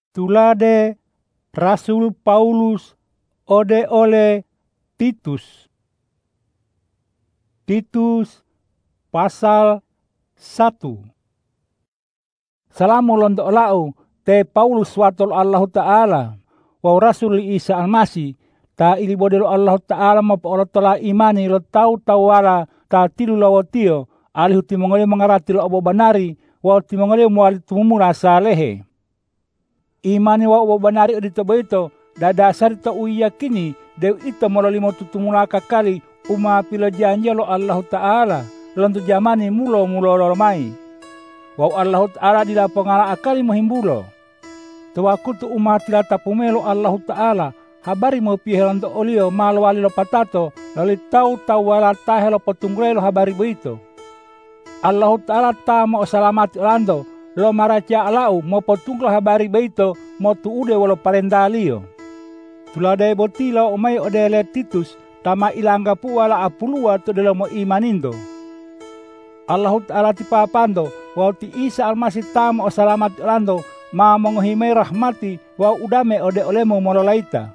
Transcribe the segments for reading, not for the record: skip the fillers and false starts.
Tulade Rasul Paulus ode oleh Titus. Titus pasal 1. Salamu londo lau te Paulus watol Allah Ta'ala wa Rasul Isa Almasih ta ili bodelo Allah Ta'ala ma pa tola imani lo tau wala ta tilu lawatio alihu timongole mengarati lo obo banari wa timongole muali tumumura salehe. Imani wa obo banari odito boito da dasar to uyakini dew ito mololimo tutumula kakali uma pilo janji lo Allah Ta'ala lontu jamani mulo mai. Wa Allah Ta'ala di lapangala akali mohimbulo. Tawakutu umat tila tapumelo Allah Ta'ala habari mo pihelan to olio malo wali lo patato lali tau wala tahe lo potunggrelo habari boito. Allah Ta'ala ta mo salamat lando lo maracia alau mo potunglo habari boito mo tuude walo parendalio. Tulade botilo umay odele Titus tama ilangga pu wala apulua to delo mo imanindo. Allah Ta'ala tipapando wa ti Isa Almasih tama o salamat lando ma mongohimay rahmati wa udame ode olemu mololaita.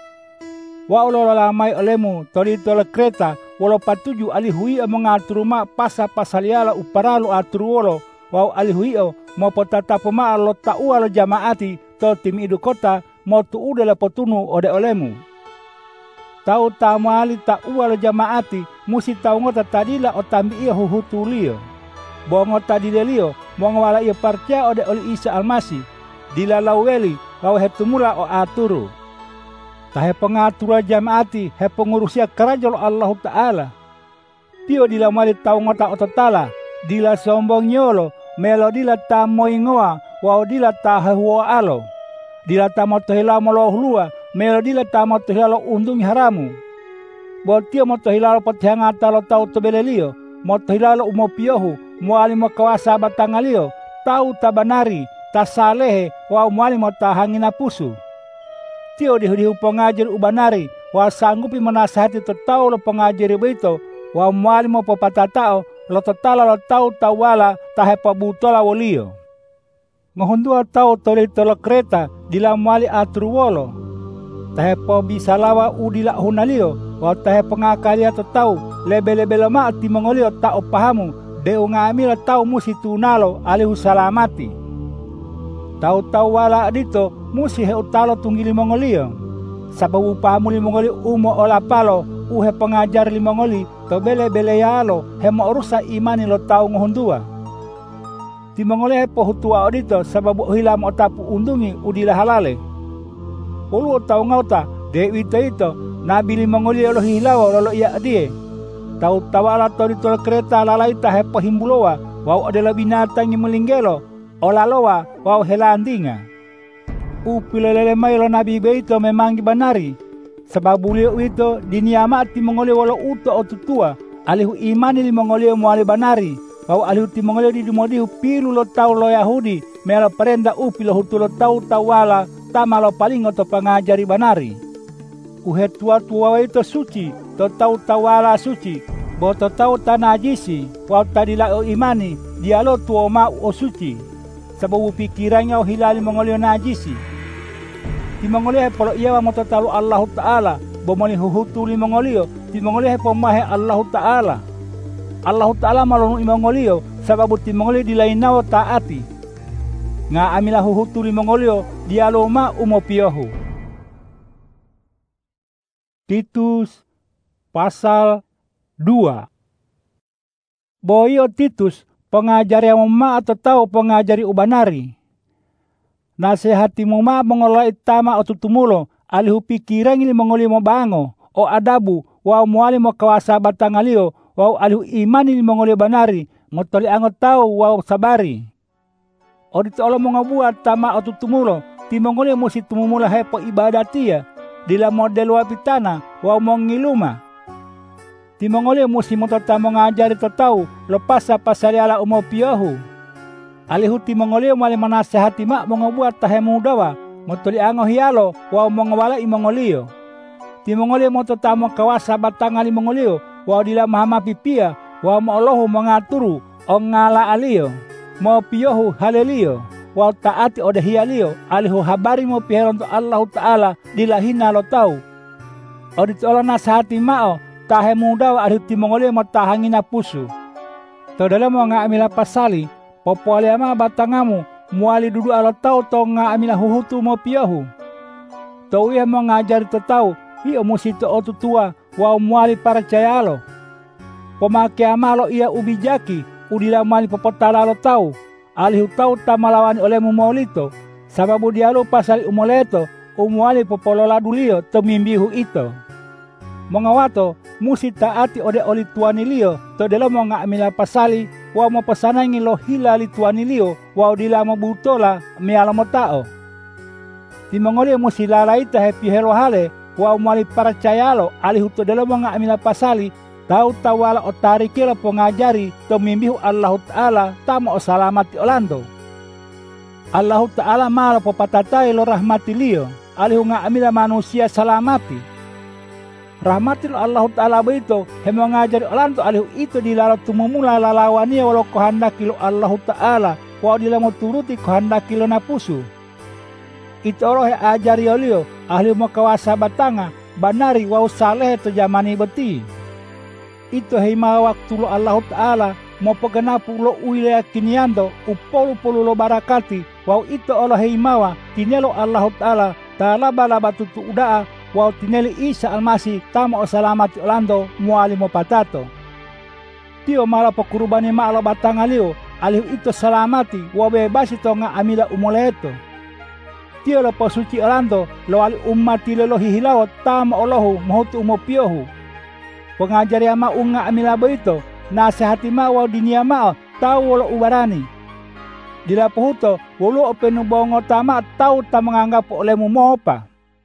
Wa ololamay olemu tolito kreta walo patuju alihui mengatur ma pasa pasaliala uparalu aturuolo wa alihui mo potatapo ma lo taua lo jamaati to tim idu kota mo tuude la potunu ode olemu. Tau tamali taua lo jamaati musi tau ngota tadila o tambi ia huhutulio. Bongo tadidelio bongo wala ia parcia ode oli Isa Almasih dilalaweli lawa hetumula o aturu. Tahe pengatura jamaati he pengurusia kerajaan Allah Ta'ala. Tio dila mali tau ngota otatala dila sombong nyolo melo dila ta moingoa wa dila ta hahuo alo. Dila ta motohila molo hulua melo dila ta motohila lo undungi haramu. Botio motohila lo patihangata lo tau tobelelio motohila lo umopiohu muali mo kawasa batangalio tau tabanari tasalehe wa muali mo tahangina pusu. Tio dihu pengajar ubanari wa sanggupi menasihati tetau lo pengajar beito wa muali mo papatatao lo tetala lo tau tawala tahe pabutola wolio. Ngohundua tau tolito lo kereta dila muali atruwolo. Tahe po bisalawa udila hunalio wa tahe pengakalia tetau lebe-lebe lema ati mengolio tau pahamu deu ngamila tau musi tunalo alihu salamati. Tau wala adito musi he utalo tunggili mongolio. Sababu pahamu li mongoli umo ola palo uhe pengajar li mongoli to bele-bele yalo he mo rusa imani lo tau ngohundua. Ti mongoli he pohutua odito sababu hilam otapu undungi udila halale. Ulu tau ngauta dewi ito nabi li mongoli lo hilawa lolo iya adie. Tau tawala torito kereta lalaita he pohimbulowa wau adalah binatang yang melinggelo olalowa wau helandinga. Upilelele mailo nabi beito memang banari sebab beliau itu diniamati mengoli wala uto o tutua alihu imani li mengoli muali banari wau alihu ti mengoli di dumodihu pilu lo tau lo Yahudi melo perenda upilo hutu lo tau tawala tama lo paling oto pengajari banari. Uhe tua-tua itu suci to tau tawala suci bo to tau tanajisi wau tadila o imani dia lo tuo ma o suci sababu pikirannya o hilali mengolio najisi. Ti mengolio polo iya wa mototalu Allah Ta'ala bomoni huhutu li mengolio ti mengolio pomahe Allah Ta'ala. Allah Ta'ala malonu mengolio sababu ti mengolio dilainao taati. Nga amila huhutu li mengolio dia lo ma umopiohu. Titus pasal 2. Boyo Titus pengajari ma atau tahu pengajari ubanari. Nasihatimu ma mengolah itama o tutumulo alihu pikiran ili mengoli mo bango o adabu wa muali mo kawasa batangalio wa alihu iman ili mengoli banari motoli angot tahu wa sabari. O ditolo mo ngabuat tama o tutumulo ti mengoli musi tumumula hepo ibadatia dila model wapitana wa mongiluma. Ti mengoli musi motota mengajari tetau lepas pasaliala umopiohu. Alihu ti mengoli mali manasehati mak mengobuat tahe mudawa motoli ango hialo wa mongwala i mengolio. Ti mengoli motota kawasa batangali mengolio wa dila mahama pipia wa mo Allahu mengaturu o ngala alio mo piohu halelio wau taati ode hialio alihu habari mo piheron to Allah Ta'ala dilahina lo tau. Odi tola nasahati mao tahe muda wa alihu timongolio mo tahangina pusu. Todala mo nga amila pasali popole ama batangamu muali dudu alo tau to nga amila huhutu mo piyahu. To ia mo ngajari to tau iyo musi to otutua wau muali para cayalo. Pomake amalo ia ubijaki udila mali popotala lo tau. Alihu tau tamalawani olemu maulito, sababu dialo pasali umoleto, umuali popolola dulio temimbihu ito. Mongawato, musi taati ode oli tuanilio, to delo monga amila pasali, wa mo pasanangi lo hila li tuanilio, wa dila mo butola miala mo tao. Timongolio musi lalaita hepi helo hale, wa umuali paracayalo, alihu to delo monga amila pasali, tau tawala otari kila pengajari temimbihu Allah Ta'ala tamo o salamati olando. Allah Ta'ala malo popatatai lo rahmati liyo, alihu nga amila manusia salamati. Rahmati lo Allah Ta'ala beito, hemo ngajari olando alihu itu dilalo tumumula lalawania walau kohandaki lo Allah Ta'ala, walau dilamo turuti kohandaki lo napusu. Itu rohe ajari olio, alihu mo kawasa batanga, banari wau saleh to jamani beti. Itu hima waktu lo Allah Ta'ala mo paganapu lo uile kiniando upolu-polu lo barakati wau itu Allah himawa tinelo Allah Ta'ala talaba-laba tutu udaa wau tineli Isa Almasih tamo o salamati olando muali mo patato. Tio mala pokurubani maalo batangaliu alihu itu salamati wau bebasi to nga amila umoleto. Tio lo posuci olando lo ali ummati lo hihilawo tamo olohu mohutu umopiohu. Pengajari ama unga amila beito, nasihati ma wau dinia ma tau wolo ubarani. Dila puhuto, wolo openu bongo tama tau ta menganggap olehmu mopa.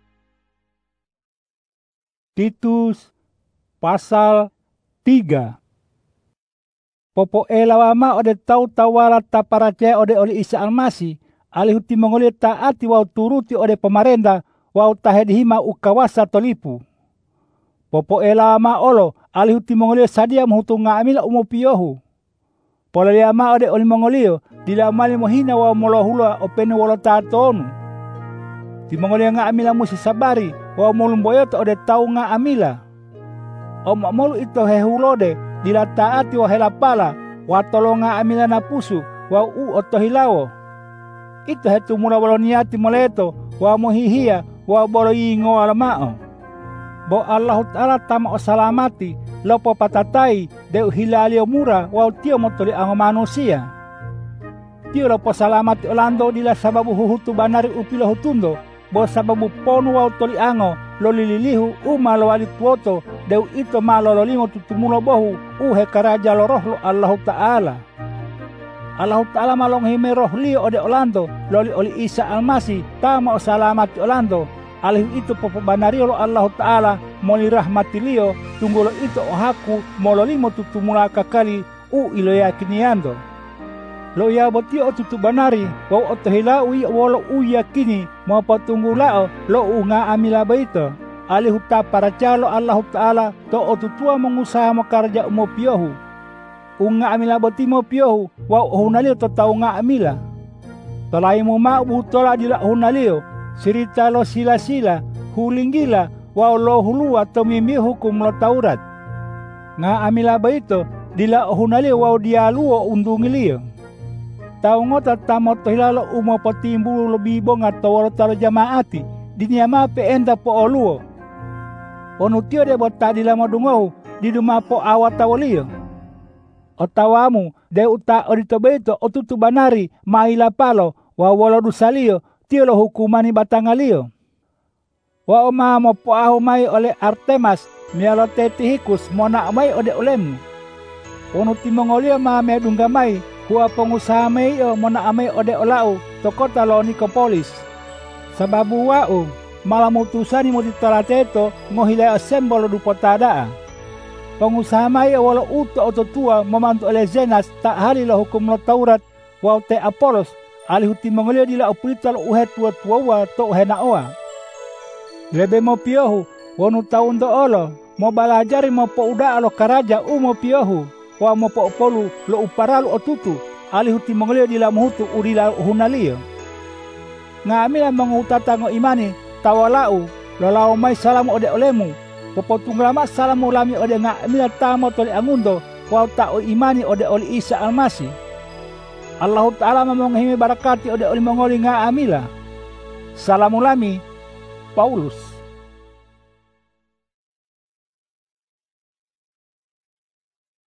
Titus pasal 3. Popo elawa ma ode tau tawala ta paracaya ode oli Isa Almasih, alihu timongoli taati wau turuti ode pemerintah, wau tahedihima ukawasa tolipu. Popo elama olo alihu timongolio sadia muhutu nga amila umopiohu. Polalia ma ode oli mongolio dila mali mohina wa molohula opene wolo tatonu. Timongolio nga amila musi sabari wa molumboyoto ode tau nga amila. Molu ito hehulode dila taati wa helapala wa tolo nga amila napusu wa otohilawo. Ito hetu mula walo niati moleto wa mohihia wa bolo yingo alamao. Bo Allah Ta'ala tama o salamati lopo patatai deu hilalio mura wau tio motoli ango manusia. Tio lopo salamati olando dila sababu huhutu banari upilo hutundo bo sababu ponu wau toli ango lo lililihu uma lo wali tuoto deu ito malo lo limo tutumulo bohu uhe karaja lo roh lo Allah Ta'ala. Allah Ta'ala malong hime roh lio ode olando loli oli Isa Almasih tama o salamati olando. Alihu itu popobanario lo Allah Ta'ala moli rahmati liyo tunggulo itu ohaku mololimo tutumula kakali ilo yakiniando. Lo ya botio tutu banari wau otohila ui wolo yakini mo patunggulao lo unga amila baito. Alihu ta paracalo Allah Ta'ala to otutua mengusaha makarja umopiohu. Unga amila botimo piohu wau hunalio to tau nga amila. Tolaimu ma butola dila hunalio. Cerita lo sila-sila, hulinggila, wau lo hulua tomimi hukum lo Taurat. Nga amila baito, dila hunali wau dialuo undungilio. Tau ngota tamo tohilalo umo patimbulu lo bibong atau walo talo jamaati, dinyama pe enda po oluo. Onutio de bota dila modungohu, diduma po awatawalio. Otawamu, de uta odito baito, otutu banari, maila palo, wau walo dusalio, tio lo hukumani batangalio. Wa oma mo poahu mai oleh Artemas mialo Tetihikus mona mai ode olemu. Ono timongolio ma me dunggamai hua pengusaha mai mona amai ode olau to kota lo Nikopolis. Sababu wau malamutusani mo ditolateto ngohile asembolo dupotada. Pengusaha mai wala uto ototua memantu oleh Zenas tak hari lo hukum lo Taurat wau te Apolos alihu timongolio dila opulita lo uhe tua-tua to uhe naoa. Lebe mo piohu, wonu taun do olo, mo balajari mo po uda alo karaja mo piohu, wa mo po polu lo uparalu otutu, alihu timongolio dila muhutu udila hunalio. Nga'amila mangutata ngo imani tawalau lalau mai salamu ode olemu popotunggalama salamu lami ode nga'amila tamo tole angundo wau ta'o imani ode oli Isa Almasih. Allah Ta'ala memonghimi barakati ode oli mongoli nga'amila. Salamu lami, Paulus.